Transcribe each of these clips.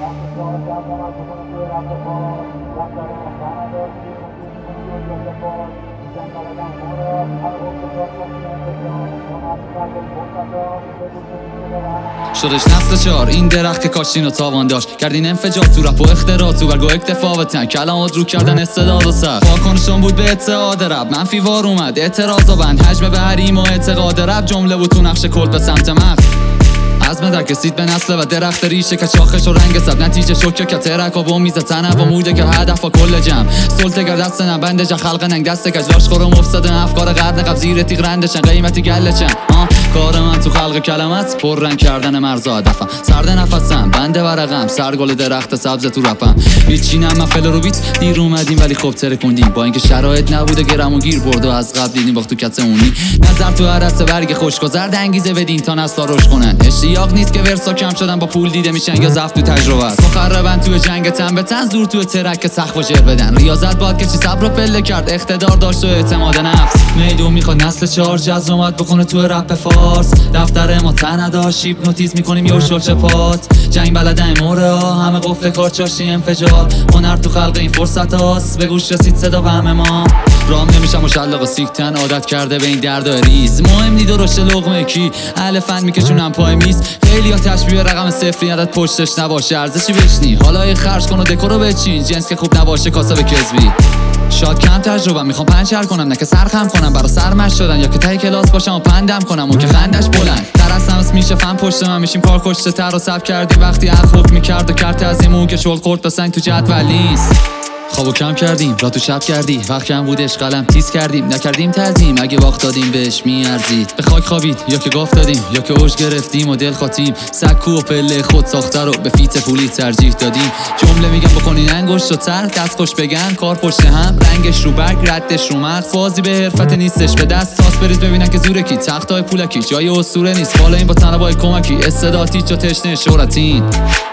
شدش نسل 4 این درخت که کاشتین و تاوان داشت، کردین انفجار تو رپ و اختراع، تو برگو اکتفا و تن کلمات رو کردن استعداد و سر واکنشون بود به اتحاد رپ، منفی وار اومد اعتراض و بند حجم به حریم و اعتقاد رپ، جمله بود تو نقش کلت به سمت مغز عزم در کسید به نسل و درخت ریشه که چاخش و رنگ سب نتیجه شکر که ترک و میز تنه و موده که هدف و کل جمع سلطه گر دست نبنده جا خلق ننگ دست کجلاش خورم افتاد افکار قرن قبل زیر تیغ رندشن قیمتی گلچن کار من تو خلق کلمت پر رنگ کردن مرز و هدفم سرد نفسم بنده ورقم سرگل درخت سبز تو رپم میچینم من فل رو بیت دیر اومدیم ولی خب ترکوندیم با اینکه شرایط نبوده گرم و گیر برد و از قبل دیدیم باخت تو کت اونی نظر تو عرصه برگ خوشگذر انگیزه بدین تا نسلا رشد کنن اشتیاق نیست که ورسا کم شدن با پول دیده میشن یا ضعف تو تجربه است مخربن تو جنگ تن به تن زور تو ترک سخت و جر بدن ریاضت باد که چی صبر و پله کرد اقتدار داشت و اعتماد نفس میدون میخواد نسل 4 جذب اومد بکنه تو رپ فارس دفتر ما تن داشت هیپنوتیزم میکنیم یه شل چپات جنگ بلدن موره ها همه قفل کار چاشتی انفجار هنر تو خلق این فرصت هاست به گوش رسید صدا و همه ما رام نمیشم مشلق و سیکتن عادت کرده به این درد و ریز مهم نی درشت لقمه کی اهل فن میکشونم پای میز خیلی ها تشبیه رقم صفری عدد پشتش نباشه ارزشی بشنی حالا یه خرج کن و دکورو بچین جنس که خوب نباشه کاسه به کذبی شاد کم تجربه میخوام پنچر کنم نه که سرخم کنم برا سرمش شدن یا که تای کلاس باشم و پندم کنم و که خندش بلند ترسم میشه فن پشت من میشیم کار کشته تر و سب کردی وقتی حق میکرد و کرد از این که شغل خورد بسنگ تو جدول نیست خوابو کم کردیم را تو شب کردی وقت کم بودش قلم تیز کردیم نکردیم تعظیم اگه باخت دادیم بهش میارزید به خاک خوابید یا که گاف دادیم یا که اوج گرفتیم و دل خاطیم سکو و پله خود ساخته رو به فیت پولی ترجیح دادیم جمله میگم بکنین انگشت و تر دست خوش بگن کار پشت هم رنگش رو برگ ردش رو مرد فازی به حرفت نیستش به دست تاس برید ببینن که زوره کی تختای پولکی جای اسطوره نیست بالا این با تنوای کمکی استعدادی چو تشنه شهرتین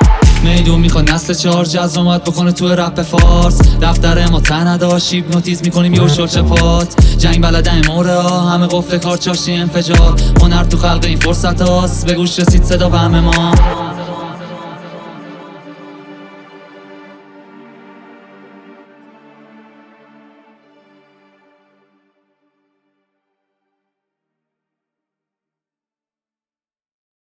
میدون میخواد نسل 4 جذب اومد بکنه تو رپ فارس دفتر ما تن داشت هیپنوتیزم میکنیم یه شل چپات جنگ بلدن موره ها همه قفل کار چاشتی انفجار هنر تو خلق این فرصت هاست به گوش رسید صدا و همه ما